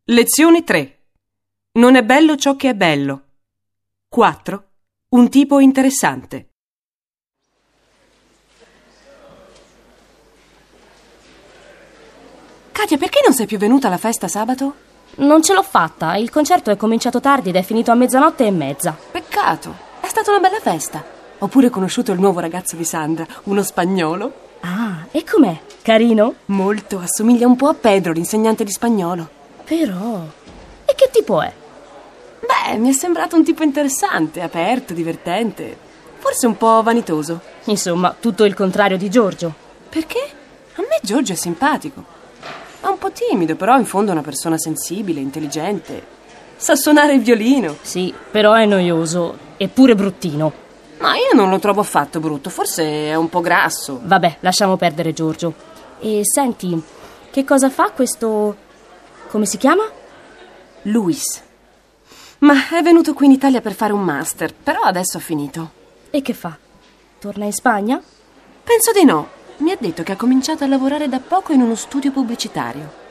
Lezione 3. Non è bello ciò che è bello. 4. Un tipo interessante. Katia, perché non sei più venuta alla festa sabato? Non ce l'ho fatta, il concerto è cominciato tardi ed è finito a 00:30. Peccato, è stata una bella festa. Ho pure conosciuto il nuovo ragazzo di Sandra, uno spagnolo. Ah, e com'è? Carino? Molto, assomiglia un po' a Pedro, l'insegnante di spagnolo. Però... E che tipo è? Beh, mi è sembrato un tipo interessante, aperto, divertente. Forse un po' vanitoso. Insomma, tutto il contrario di Giorgio. Perché? A me Giorgio è simpatico. È un po' timido, però in fondo è una persona sensibile, intelligente. Sa suonare il violino. Sì, però è noioso, eppure bruttino. Ma io non lo trovo affatto brutto, forse è un po' grasso. Vabbè, lasciamo perdere Giorgio. E senti, che cosa fa questo... come si chiama? Luis. Ma è venuto qui in Italia per fare un master, però adesso ha finito. E che fa? Torna in Spagna? Penso di no. Mi ha detto che ha cominciato a lavorare da poco in uno studio pubblicitario.